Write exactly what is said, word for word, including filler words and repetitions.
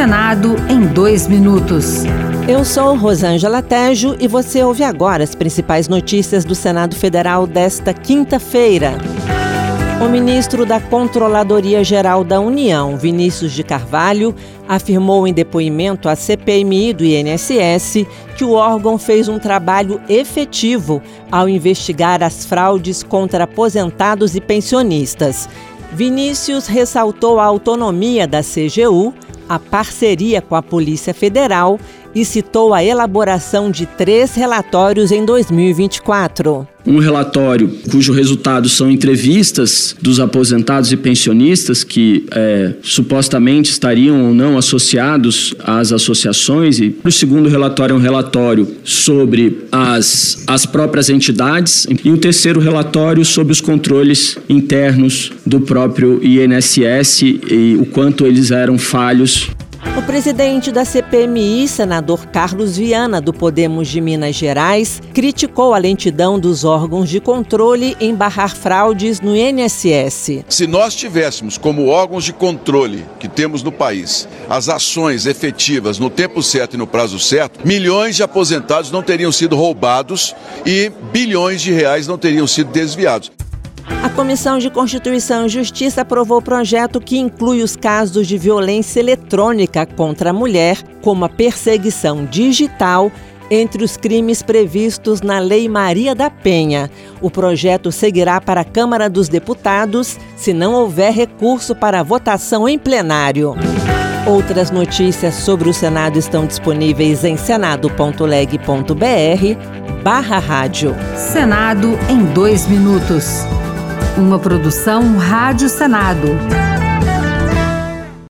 Senado em dois minutos. Eu sou Rosângela Tejo e você ouve agora as principais notícias do Senado Federal desta quinta-feira. O ministro da Controladoria Geral da União, Vinícius de Carvalho, afirmou em depoimento à C P M I do I N S S que o órgão fez um trabalho efetivo ao investigar as fraudes contra aposentados e pensionistas. Vinícius ressaltou a autonomia da C G U, a parceria com a Polícia Federal e citou a elaboração de três relatórios em dois mil e vinte e quatro. Um relatório cujo resultado são entrevistas dos aposentados e pensionistas que é, supostamente estariam ou não associados às associações. E o segundo relatório é um relatório sobre as, as próprias entidades. E o terceiro relatório sobre os controles internos do próprio I N S S e o quanto eles eram falhos. O presidente da C P M I, senador Carlos Viana, do Podemos de Minas Gerais, criticou a lentidão dos órgãos de controle em barrar fraudes no I N S S. Se nós tivéssemos como órgãos de controle que temos no país as ações efetivas no tempo certo e no prazo certo, milhões de aposentados não teriam sido roubados e bilhões de reais não teriam sido desviados. A Comissão de Constituição e Justiça aprovou o projeto que inclui os casos de violência eletrônica contra a mulher, como a perseguição digital, entre os crimes previstos na Lei Maria da Penha. O projeto seguirá para a Câmara dos Deputados se não houver recurso para a votação em plenário. Outras notícias sobre o Senado estão disponíveis em senado ponto leg ponto br barra rádio. Senado em dois minutos. Uma produção Rádio Senado.